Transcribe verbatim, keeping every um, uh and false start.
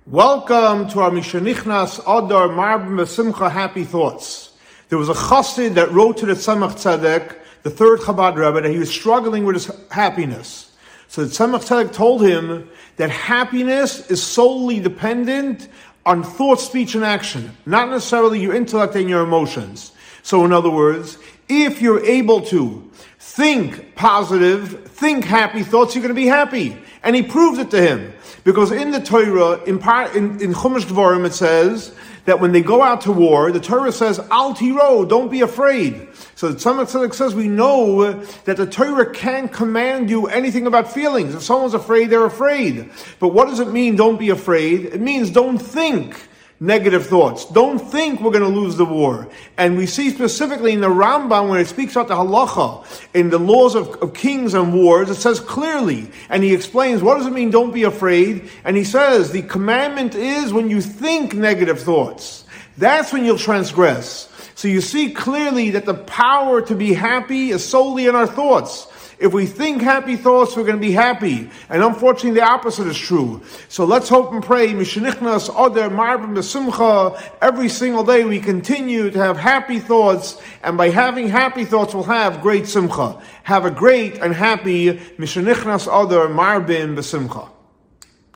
Welcome to our Mishanichnas Adar Marbim Besimcha Happy Thoughts. There was a chassid that wrote to the Tzemach Tzedek, the third Chabad Rebbe, that he was struggling with his happiness. So the Tzemach Tzedek told him that happiness is solely dependent on thought, speech, and action, not necessarily your intellect and your emotions. So in other words, if you're able to think positive, think happy thoughts, you're going to be happy. And he proved it to him. Because in the Torah, in, part, in, in Chumash Dvarim, it says that when they go out to war, the Torah says, Al tiro, don't be afraid. So the Tzemach Tzedek says we know that the Torah can't command you anything about feelings. If someone's afraid, they're afraid. But what does it mean, don't be afraid? It means don't think negative thoughts. Don't think we're going to lose the war. And we see specifically in the Rambam, when it speaks about the halacha, in the laws of, of kings and wars, it says clearly, and he explains, what does it mean, don't be afraid? And he says, the commandment is when you think negative thoughts, that's when you'll transgress. So you see clearly that the power to be happy is solely in our thoughts. If we think happy thoughts, we're going to be happy. And unfortunately, the opposite is true. So let's hope and pray, Mishanichnas Adar Marbim Besimcha, every single day we continue to have happy thoughts, and by having happy thoughts, we'll have great simcha. Have a great and happy Mishanichnas Adar Marbim Besimcha.